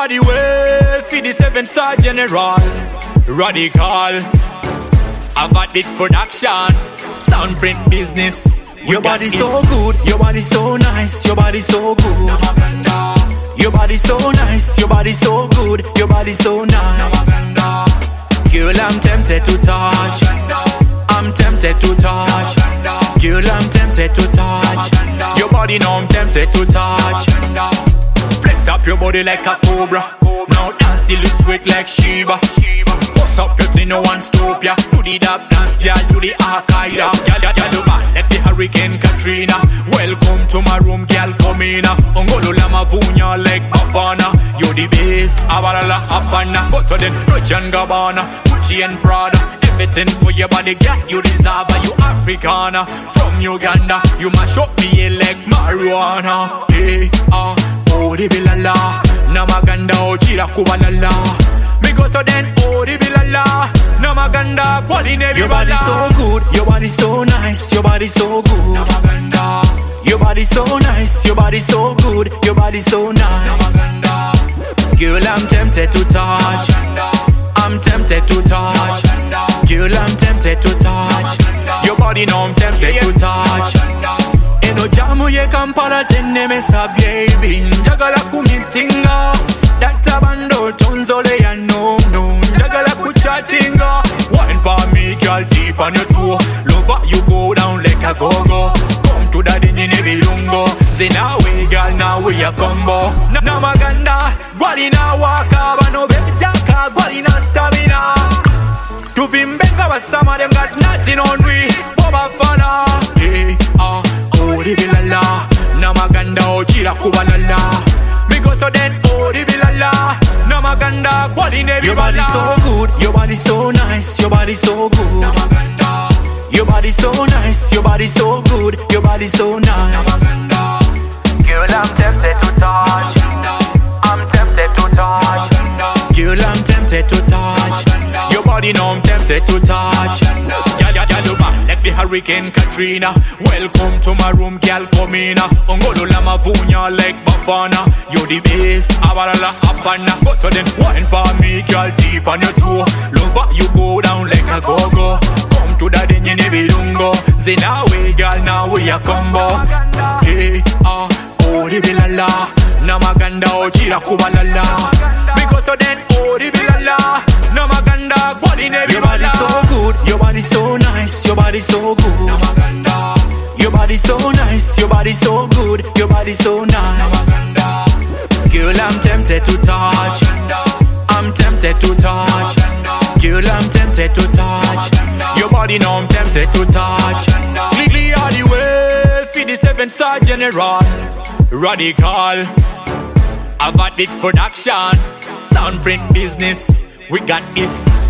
Clear the way for the 7-star general. Radical Avadix production. Soundprint business. Your body so good, your body so nice, your body so good. Your body so nice, your body so good, your body so nice. Girl, I'm tempted to touch. I'm tempted to touch. Girl, I'm tempted to touch. Your body now I'm tempted to touch. Flex up your body like a cobra. Now dance till you sweat like Sheba. Bust up your thing, no one stop ya. Do the dab dance, girl, do the Al-Qaeda. Girl, bad like the Hurricane Katrina. Welcome to my room, girl, come in. Ongolo lama vunya like Bafana. You the best, abalala apana. But so then, Dolce & Gabbana, Gucci and Prada. Everything for your body, girl, you deserve. You Africana, from Uganda. You mash up me like marijuana. Hey, oh, the bilala. Namaganda, oh, chila kubalala. Because so then, oh, the bilala. Namaganda, quality never. Your body so good, your body so nice, your body so good. Namaganda. Your body so nice, your body so good, your body so nice. Namaganda. Girl, I'm tempted to touch. I'm tempted to touch. Girl, I'm tempted to touch. Your body now I'm tempted to touch. Eno jamu ye kampala tenne mesa baby. Njagala kumitinga. Data bando tonzole ya no. Njagala kuchatinga. Wine for me girl deep on your toe. Lover you go down like a go-go. Come to the dingy nebilungo. Zina we girl now we a combo. Namaganda. Gwali na waka bano bejaka. Gwali na stamina. To Vimbenga was some of them got nothing on we. Boba Fana. Hey, oh, the bilala. Namaganda, oh, chila kubalala. Because so then, oh, the bilala. Namaganda, quality never. Your body so good, your body so nice, your body so good. Namaganda. Your body so nice, your body so good, your body so nice. Namaganda. Girl, I'm tempted to touch. I'm tempted to touch. Girl, I'm tempted to touch. Your body now I'm tempted to touch. Girl, bad like the Hurricane Katrina. Welcome to my room, girl, come in. Ongolo lama vunya like Bafana. You the best, abalala apana. But so then wine for me, girl, deep on your toe. Lover you go down like a go-go. Come to the dingy nebilungo. Zina we girl, now we a combo. Hey, oh, the bilala. Namaganda, oh, chila kubalala. Because so then, oh, the bilala. Namaganda, quality never. Your body so good, your body so nice, your body so good. Namaganda. Your body so nice, your body so good, your body so nice. Namaganda. Girl, I'm tempted to touch. I'm tempted to touch. Girl, I'm tempted to touch. Your body now I'm tempted to touch. Clear the way for the 7-star general. Radical Avadix production. Soundprint business. We got this.